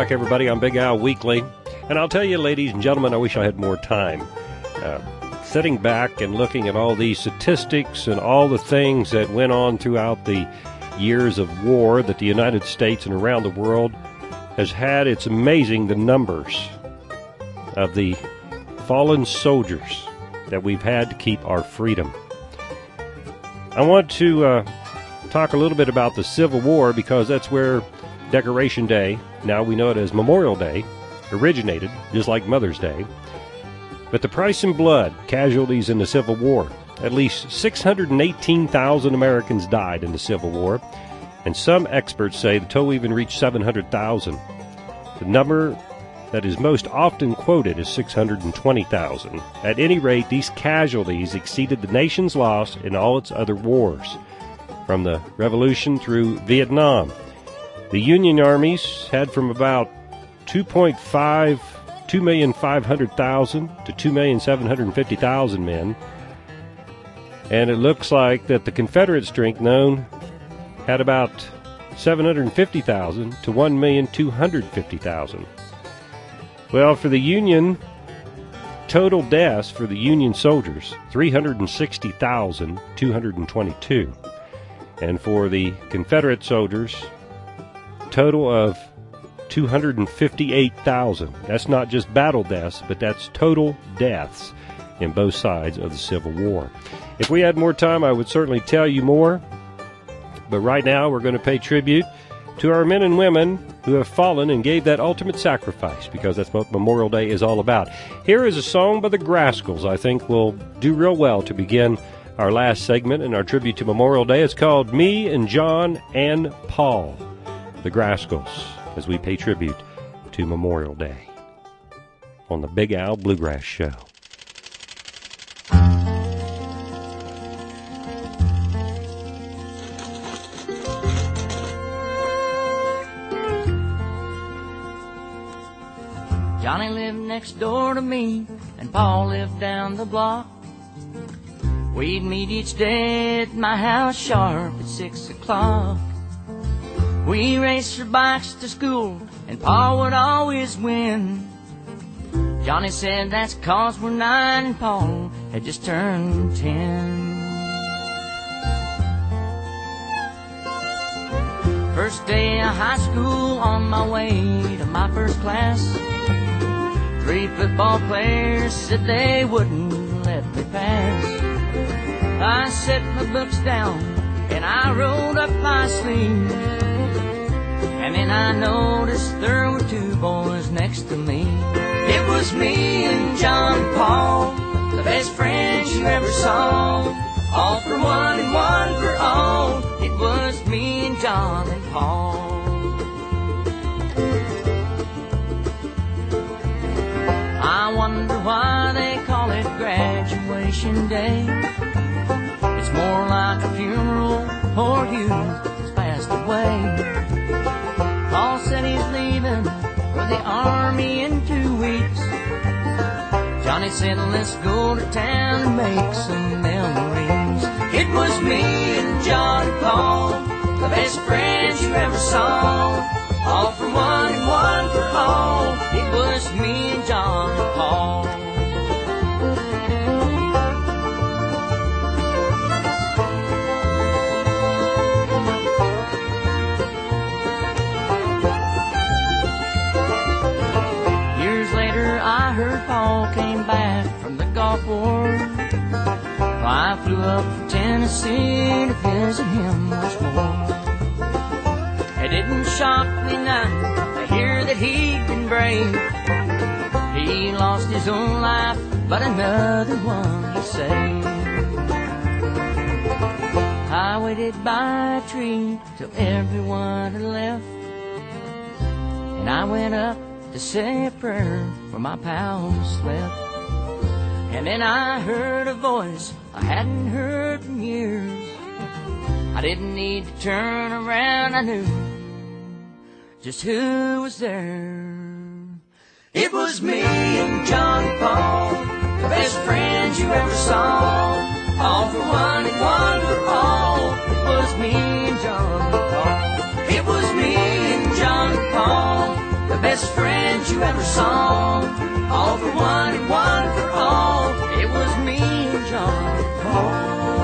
back, everybody. I'm Big Al Weekly. And I'll tell you, ladies and gentlemen, I wish I had more time. Sitting back and looking at all these statistics and all the things that went on throughout the years of war that the United States and around the world has had, it's amazing the numbers of the fallen soldiers that we've had to keep our freedom. I want to talk a little bit about the Civil War because that's where Decoration Day, now we know it as Memorial Day, originated, just like Mother's Day. But the price in blood, casualties in the Civil War, at least 618,000 Americans died in the Civil War, and some experts say the total even reached 700,000. The number that is most often quoted is 620,000. At any rate, these casualties exceeded the nation's loss in all its other wars, from the Revolution through Vietnam. The Union armies had from about 2,500,000 to 2,750,000 men, and it looks like that the Confederate strength known had about 750,000 to 1,250,000. Well, for the Union, total deaths for the Union soldiers, 360,222. And for the Confederate soldiers, total of 258,000. That's not just battle deaths, but that's total deaths in both sides of the Civil War. If we had more time, I would certainly tell you more. But right now, we're going to pay tribute to our men and women who have fallen and gave that ultimate sacrifice, because that's what Memorial Day is all about. Here is a song by the Grascals I think will do real well to begin our last segment in our tribute to Memorial Day. It's called Me and John and Paul, the Grascals, as we pay tribute to Memorial Day on the Big Al Bluegrass Show. Johnny lived next door to me, and Paul lived down the block. We'd meet each day at my house sharp at 6 o'clock. We raced our bikes to school, and Paul would always win. Johnny said that's 'cause we're 9 and Paul had just turned 10. First day of high school, on my way to my first class, 3 football players said they wouldn't let me pass. I set my books down and I rolled up my sleeves, and then I noticed there were 2 boys next to me. It was me and John and Paul, the best friends you ever saw. All for one and one for all. It was me and John and Paul. I wonder why they call it graduation day. It's more like a funeral for youth that's passed away. Paul said he's leaving for the army in 2 weeks. Johnny said let's go to town and make some memories. It was me and John and Paul, the best friends you ever saw. All for one and one for all. It was me and John and Paul. Years later I heard Paul came back from the Gulf War. I flew up from Tennessee to visit him once more. It didn't shock me none to hear that he'd been brave. He lost his own life, but another one he saved. I waited by a tree till everyone had left, and I went up to say a prayer where my pal slept. And then I heard a voice I hadn't heard in years. I didn't need to turn around, I knew just who was there. It was me and John and Paul, the best friends you ever saw. All for one and one for all. It was me and John and Paul. It was me and John and Paul, the best song, all for one and one for all. It was me and John Paul.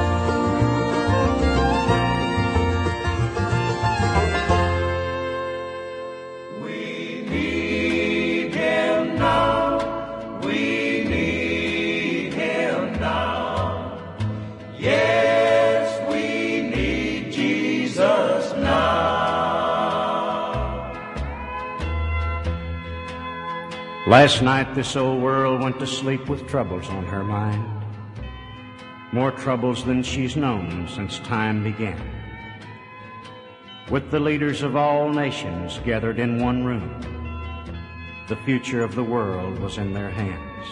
Last night this old world went to sleep with troubles on her mind, more troubles than she's known since time began. With the leaders of all nations gathered in one room, the future of the world was in their hands.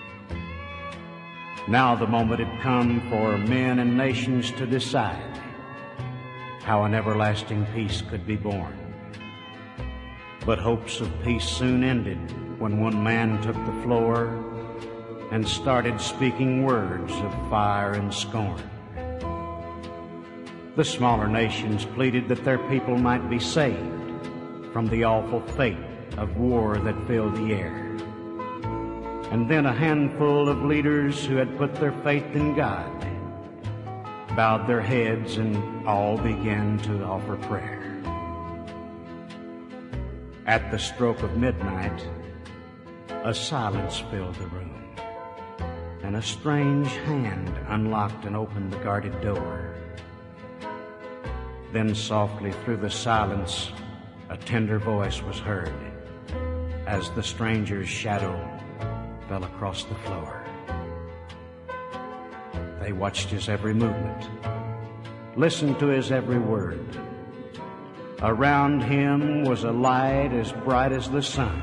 Now the moment had come for men and nations to decide how an everlasting peace could be born. But hopes of peace soon ended when one man took the floor and started speaking words of fire and scorn. The smaller nations pleaded that their people might be saved from the awful fate of war that filled the air. And then a handful of leaders who had put their faith in God bowed their heads and all began to offer prayer. At the stroke of midnight, a silence filled the room, and a strange hand unlocked and opened the guarded door. Then softly through the silence, a tender voice was heard as the stranger's shadow fell across the floor. They watched his every movement, listened to his every word. Around him was a light as bright as the sun.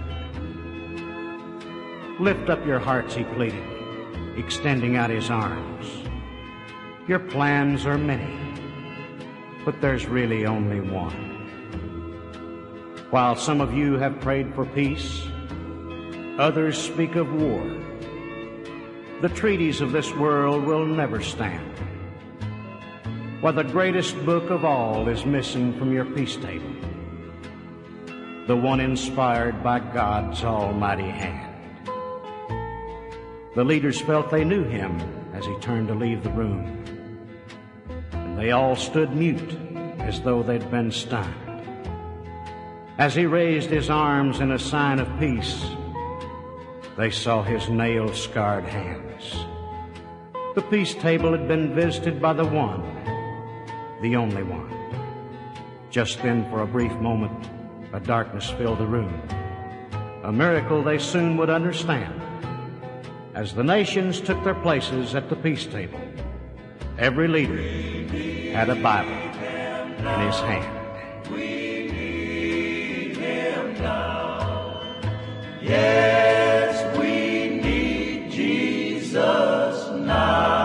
Lift up your hearts, he pleaded, extending out his arms. Your plans are many, but there's really only one. While some of you have prayed for peace, others speak of war. The treaties of this world will never stand. While the greatest book of all is missing from your peace table, the one inspired by God's almighty hand. The leaders felt they knew him as he turned to leave the room, and they all stood mute as though they'd been stunned. As he raised his arms in a sign of peace, they saw his nail-scarred hands. The peace table had been visited by the one, the only one. Just then, for a brief moment, a darkness filled the room, a miracle they soon would understand. As the nations took their places at the peace table, every leader had a Bible in his hand. We need him now. Yes, we need Jesus now.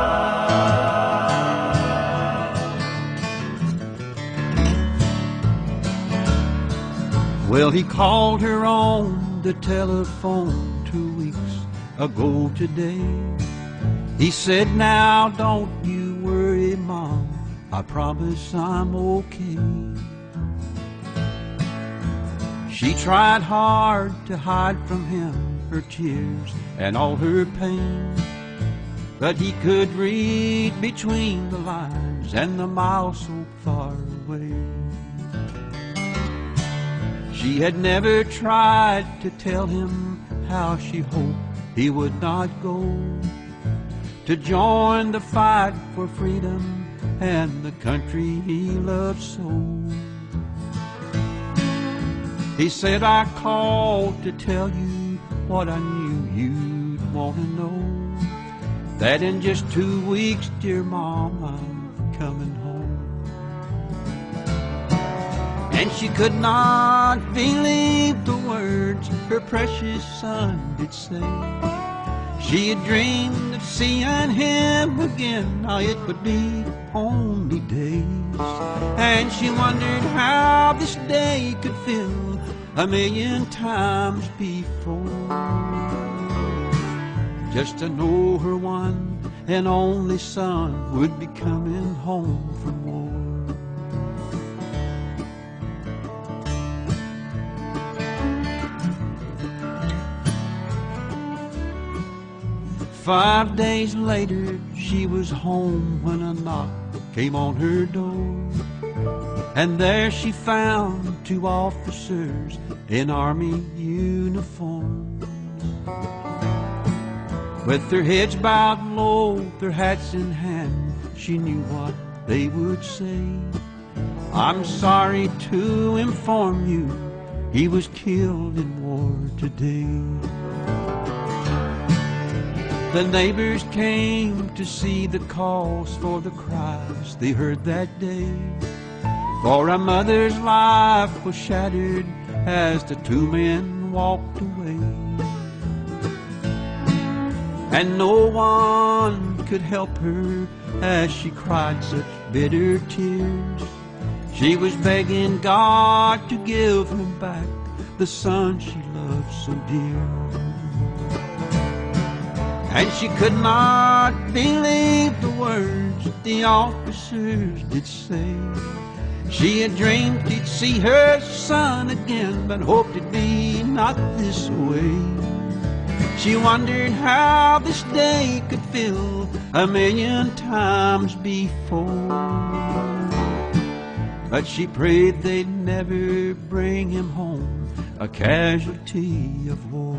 Well, he called her on the telephone 2 weeks ago today. He said, now don't you worry, Mom, I promise I'm okay. She tried hard to hide from him her tears and all her pain, but he could read between the lines and the miles so far away. She had never tried to tell him how she hoped he would not go to join the fight for freedom and the country he loved so. He said, I called to tell you what I knew you'd want to know, that in just 2 weeks, dear Mom, I'm coming home. And she could not believe the words her precious son did say. She had dreamed of seeing him again, now it would be only days. And she wondered how this day could feel 1,000,000 times before. Just to know her one and only son would be coming home from war. 5 days later, she was home when a knock came on her door. And there she found 2 officers in army uniform. With their heads bowed low, their hats in hand, she knew what they would say. I'm sorry to inform you, he was killed in war today. The neighbors came to see the cause for the cries they heard that day. For a mother's life was shattered as the 2 men walked away. And no one could help her as she cried such bitter tears. She was begging God to give her back the son she loved so dear. And she could not believe the words the officers did say. She had dreamed she'd see her son again, but hoped it'd be not this way. She wondered how this day could feel 1,000,000 times before. But she prayed they'd never bring him home a casualty of war.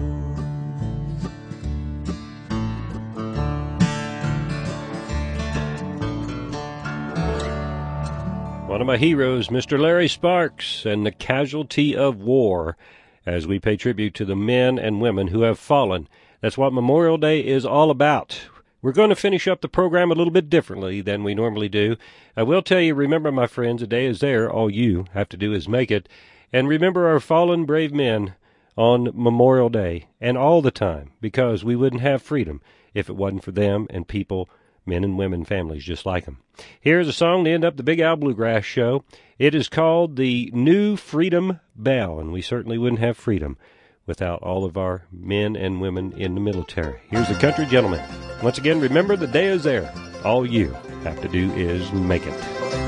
One of my heroes, Mr. Larry Sparks, and the Casualty of War, as we pay tribute to the men and women who have fallen. That's what Memorial Day is all about. We're going to finish up the program a little bit differently than we normally do. I will tell you, remember, my friends, a day is there. All you have to do is make it. And remember our fallen brave men on Memorial Day and all the time, because we wouldn't have freedom if it wasn't for them and people, men and women, families just like them. Here's a song to end up the Big Al Bluegrass Show. It is called the New Freedom Bell, and we certainly wouldn't have freedom without all of our men and women in the military. Here's the Country Gentleman. Once again, remember, the day is there. All you have to do is make it.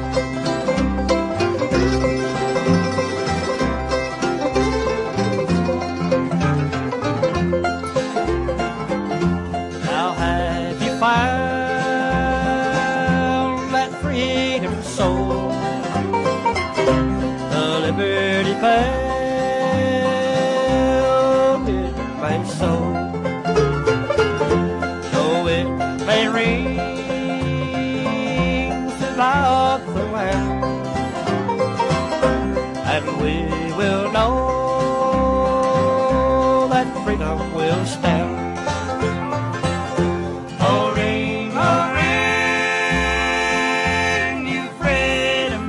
Now have you found that freedom soul, the Liberty Bell? So, though it may ring throughout the land, and we will know that freedom will stand. Oh, ring, you freedom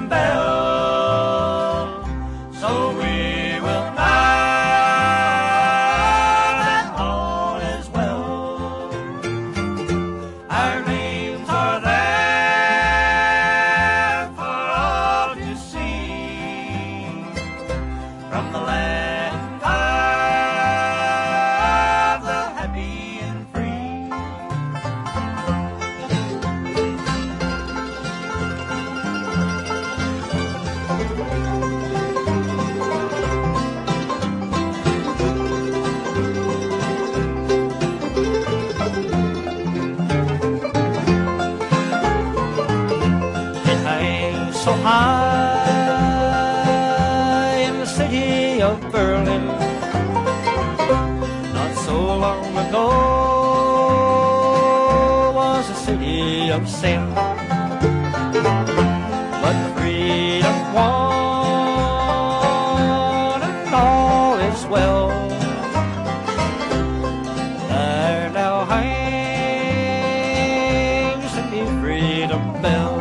bell, so we will know so high in the city of Berlin. Not so long ago was a city of sin, but freedom won and all is well. There now hangs the new freedom bell.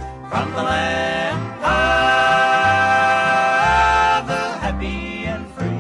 From the land of the happy and free.